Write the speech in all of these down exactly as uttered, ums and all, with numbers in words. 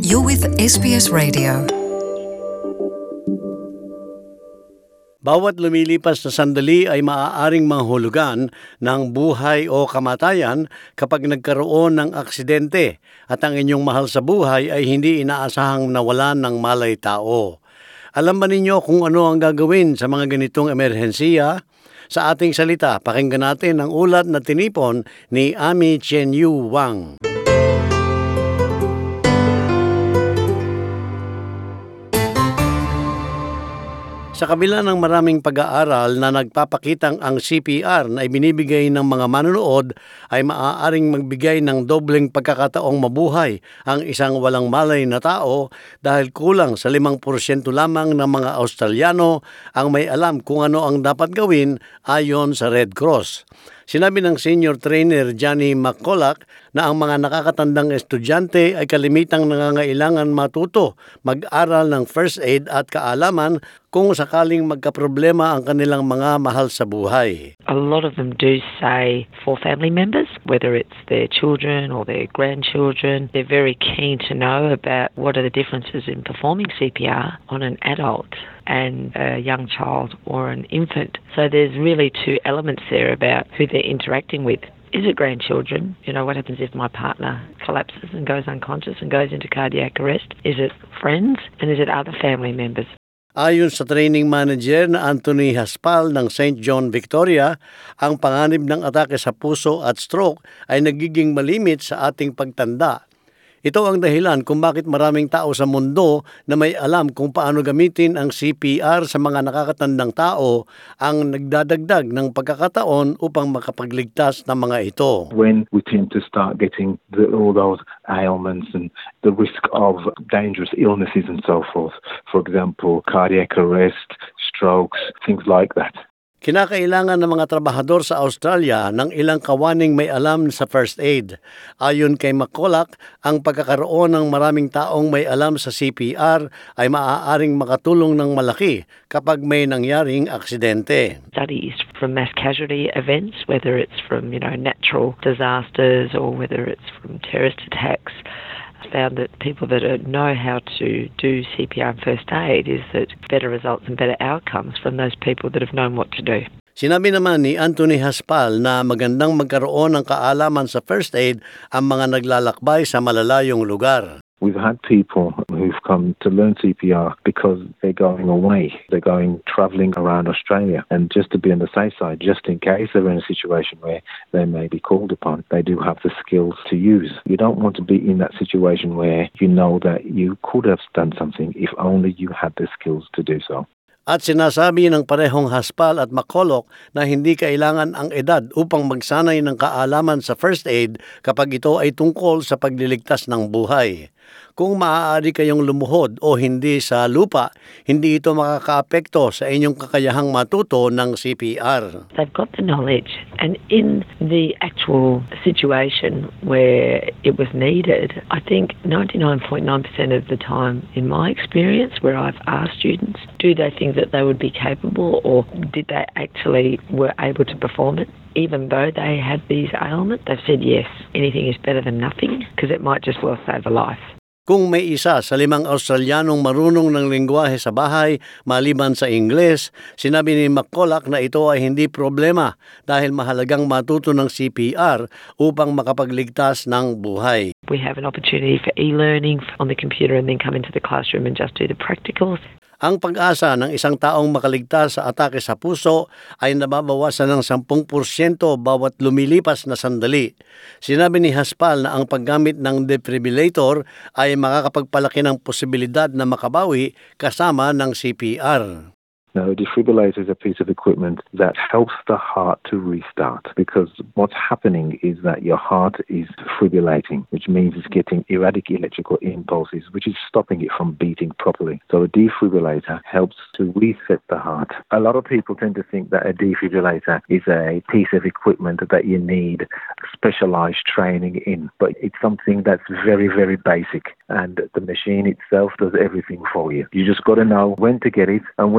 You're with S B S Radio. Bawat lumilipas na sandali ay maaaring manghulugan ng buhay o kamatayan kapag nagkaroon ng aksidente at ang inyong mahal sa buhay ay hindi inaasahang nawalan ng malay tao. Alam ba ninyo kung ano ang gagawin sa mga ganitong emerhensiya? Sa ating salita, pakinggan natin ang ulat na tinipon ni Ami Chen Yu Wang. Sa kabila ng maraming pag-aaral na nagpapakitang ang C P R na ibinibigay ng mga manonood ay maaaring magbigay ng dobleng pagkakataong mabuhay ang isang walang malay na tao dahil kulang sa limang porsyento lamang ng mga Australiano ang may alam kung ano ang dapat gawin ayon sa Red Cross. Sinabi ng senior trainer Johnny McCulloch na ang mga nakakatandang estudyante ay kalimitang nangangailangan matuto, mag-aral ng first aid at kaalaman kung sakaling magkaproblema ang kanilang mga mahal sa buhay. A lot of them do say for family members, whether it's their children or their grandchildren, they're very keen to know about what are the differences in performing C P R on an adult and a young child or an infant. So there's really two elements there about who they're interacting with. Is it grandchildren? You know, what happens if my partner collapses and goes unconscious and goes into cardiac arrest? Is it friends? And is it other family members? Ayon sa training manager na Anthony Haspal ng Saint John Victoria, ang panganib ng atake sa puso at stroke ay nagiging malimit sa ating pagtanda. Ito ang dahilan kung bakit maraming tao sa mundo na may alam kung paano gamitin ang C P R sa mga nakakatandang tao ang nagdadagdag ng pagkakataon upang makapagligtas ng mga ito. When we tend to start getting the, all those ailments and the risk of dangerous illnesses and so forth, for example, cardiac arrest, strokes, things like that. Kinakailangan ng mga trabahador sa Australia ng ilang kawaning may alam sa first aid. Ayon kay McCulloch, ang pagkakaroon ng maraming taong may alam sa C P R ay maaaring makatulong ng malaki kapag may nangyaring aksidente. Studies from mass casualty events, whether it's from, you know, natural disasters or whether it's from terrorist attacks, found that people that know how to do C P R and first aid is that better results and better outcomes from those people that have known what to do. Sinabi naman ni Anthony Haspal na magandang magkaroon ng kaalaman sa first aid ang mga naglalakbay sa malalayong lugar. We've had people who've come to learn C P R because they're going away. They're going travelling around Australia. And just to be on the safe side, just in case they're in a situation where they may be called upon, they do have the skills to use. You don't want to be in that situation where you know that you could have done something if only you had the skills to do so. At sinasabi ng parehong Haspal at McCulloch na hindi kailangan ang edad upang magsanay ng kaalaman sa first aid kapag ito ay tungkol sa pagliligtas ng buhay. Kung maaari kayong lumuhod o hindi sa lupa, hindi ito makakaapekto sa inyong kakayahang matuto ng C P R. They've got the knowledge, and in the actual situation where it was needed, I think ninety-nine point nine percent of the time in my experience where I've asked students, do they think that they would be capable or did they actually were able to perform it? Even though they had these ailments, they've said yes, anything is better than nothing because it might just well save a life. Kung may isa sa limang Australianong marunong ng lengguwahe sa bahay maliban sa Ingles, sinabi ni McCulloch na ito ay hindi problema dahil mahalagang matuto ng C P R upang makapagligtas ng buhay. We have an opportunity for e-learning on the computer and then come into the classroom and just do the practicals. Ang pag-asa ng isang taong makaligtas sa atake sa puso ay nababawasan ng ten porsyento bawat lumilipas na sandali. Sinabi ni Haspal na ang paggamit ng defibrillator ay makakapagpalaki ng posibilidad na makabawi kasama ng C P R. Now, a defibrillator is a piece of equipment that helps the heart to restart because what's happening is that your heart is fibrillating, which means it's getting erratic electrical impulses, which is stopping it from beating properly. So a defibrillator helps to reset the heart. A lot of people tend to think that a defibrillator is a piece of equipment that you need specialized training in, but it's something that's very, very basic, and the machine itself does everything for you. You just got to know when to get it and when to press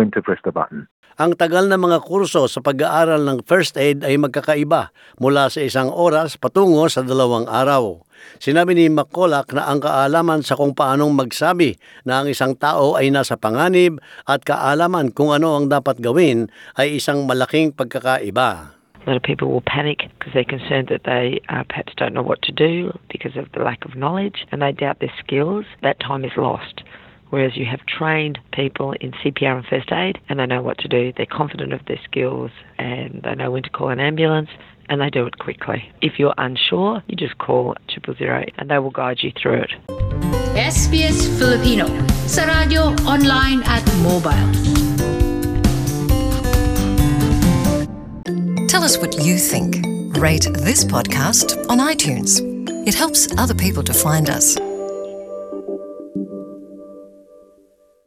the button. Ang tagal ng mga kurso sa pag-aaral ng first aid ay magkakaiba mula sa isang oras patungo sa dalawang araw. Sinabi ni McCulloch na ang kaalaman sa kung paanong magsabi na ang isang tao ay nasa panganib at kaalaman kung ano ang dapat gawin ay isang malaking pagkakaiba. A lot of people will panic because they're concerned that they uh, perhaps don't know what to do because of the lack of knowledge and they doubt their skills. That time is lost. Whereas you have trained people in C P R and first aid and they know what to do, they're confident of their skills and they know when to call an ambulance and they do it quickly. If you're unsure, you just call triple zero and they will guide you through it. S B S Filipino sa radyo, online at mobile. Tell us what you think. Rate this podcast on iTunes. It helps other people to find us.